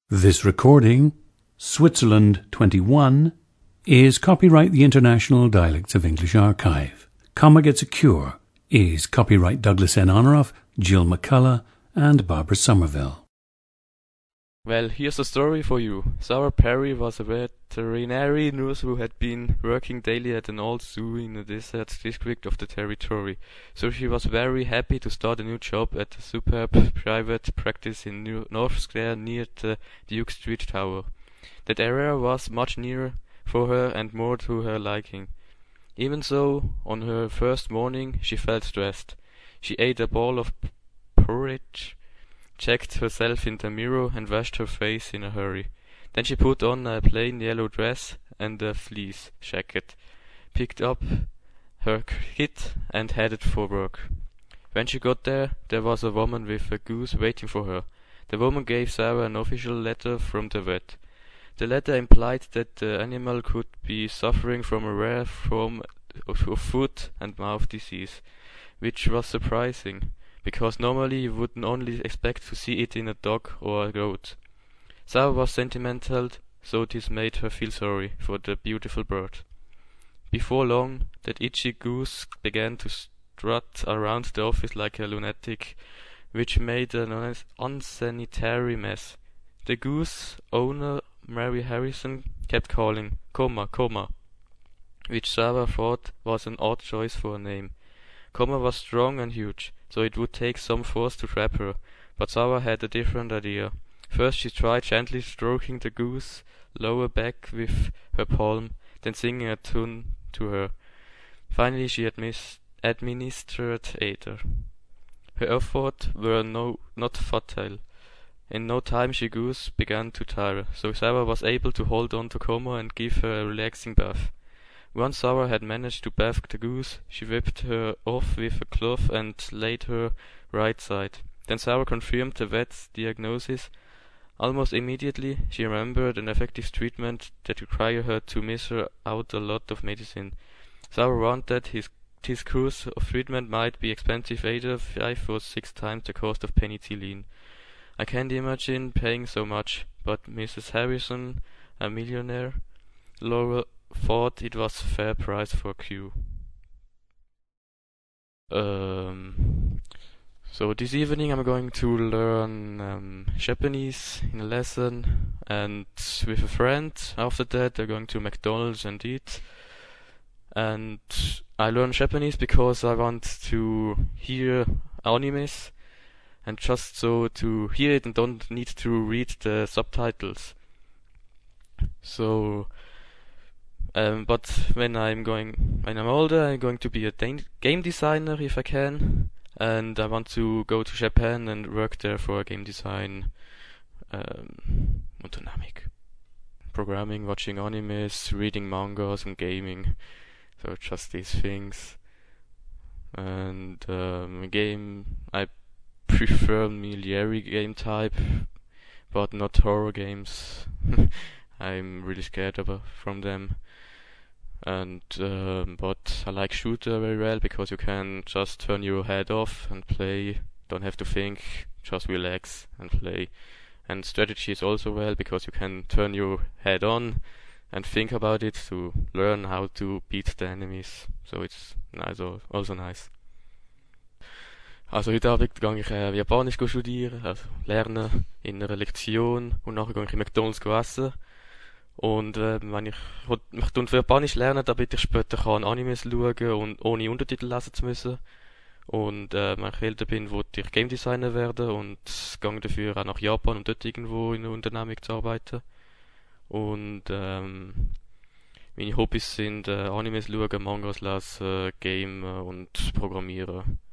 This recording, Switzerland 21, is copyright the International Dialects of English Archive. Comma Gets a Cure is copyright Douglas N. Honoraff, Jill McCullough, and Barbara Somerville. Well, here's a story for you. Sarah Perry was a veterinary nurse who had been working daily at an old zoo in the desert district of the territory. So she was very happy to start a new job at a superb private practice in North Square near the Duke Street Tower. That area was much nearer for her and more to her liking. Even so, on her first morning she felt stressed. She ate a bowl of porridge, checked herself in the mirror and washed her face in a hurry. Then she put on a plain yellow dress and a fleece jacket, picked up her kit and headed for work. When she got there was a woman with a goose waiting for her. The woman gave Sarah an official letter from the vet. The letter implied that the animal could be suffering from a rare form of foot and mouth disease, which was surprising, because normally you would only expect to see it in a dog or a goat. Sarah was sentimental, so this made her feel sorry for the beautiful bird. Before long, that itchy goose began to strut around the office like a lunatic, which made an unsanitary mess. The goose owner, Mary Harrison, kept calling, "Comma, comma," which Sarah thought was an odd choice for a name. Comma was strong and huge, so it would take some force to trap her, but Sarah had a different idea. First she tried gently stroking the goose lower back with her palm, then singing a tune to her. Finally she administered ether. Her efforts were not futile. In no time she goose began to tire, so Sarah was able to hold on to Comma and give her a relaxing bath. Once Sarah had managed to bath the goose, she wiped her off with a cloth and laid her right side. Then Sarah confirmed the vet's diagnosis. Almost immediately, she remembered an effective treatment that required her to miss out a lot of medicine. Sarah warned that his course of treatment might be expensive, either 5 or 6 times the cost of penicillin. I can't imagine paying so much, but Mrs. Harrison, a millionaire, Laura thought it was a fair price for a cure. So this evening I'm going to learn Japanese in a lesson, and with a friend. After that they're going to McDonald's and eat. And I learn Japanese because I want to hear animes, and just so to hear it and don't need to read the subtitles. So but when I'm older, I'm going to be a game designer if I can, and I want to go to Japan and work there for a game design Unternehmung. Programming, watching animes, reading mangas and gaming. So just these things. And game, I prefer military game type, but not horror games. I'm really scared from them. And but I like shooter very well, because you can just turn your head off and play, don't have to think, just relax and play. And strategy is also well, because you can turn your head on and think about it to learn how to beat the enemies. So it's also nice. Also heute Abend gehe ich Japanisch studieren, also lernen in einer Lektion, und nachher gehe ich in McDonald's essen. Und wenn ich für Japanisch lernen, damit ich später kann Animes schauen und ohne Untertitel lesen zu müssen. Und wenn ich älter bin, wollte ich Game Designer werden und gehe dafür auch nach Japan, um dort irgendwo in einer Unternehmung zu arbeiten. Und meine Hobbys sind Animes schauen, Mangas lesen, Game und Programmieren.